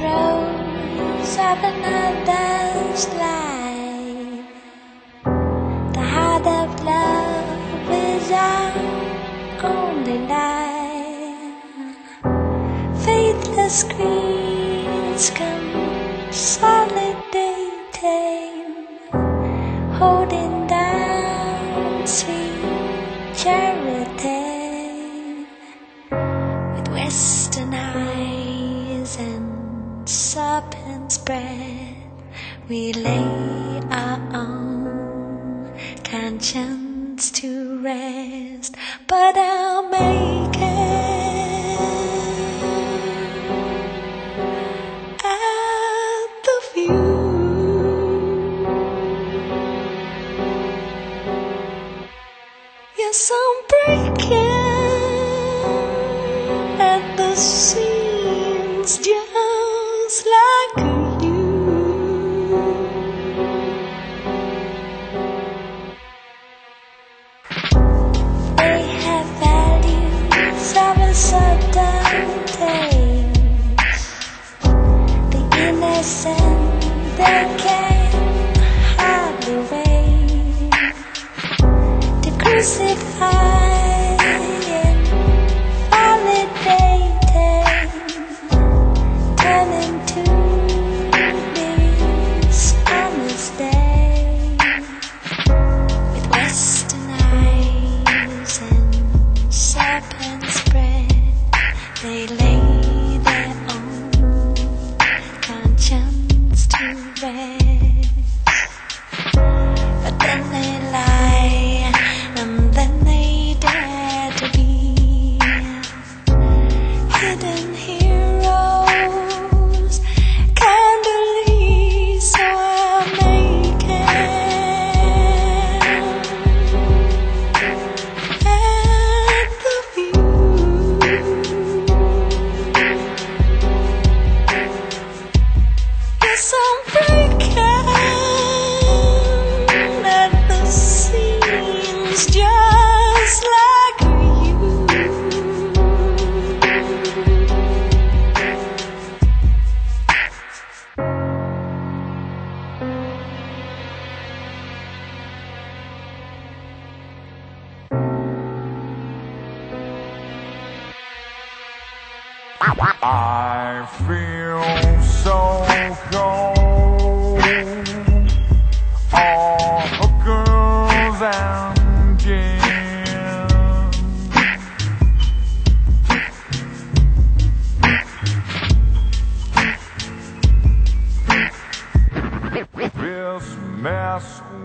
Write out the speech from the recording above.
rose of another's life. The heart of love is our only life. Faithless creeds consolidating, holding down sweet charity. With western eyes and serpent's breath, we lay our own conscience to rest. But I'll make it at the view. Yes, I'm breaking at the seams, just like you. They have values of a certain taste. The innocent, they can hardly wait to crucify. They lay their own conscience to rest, but then they lie, and then they dare to be hidden heroes, can't believe, so I'll make it at the view. I'm breaking at the seams, just like you. I feel so cold. All hookers and gin. This mess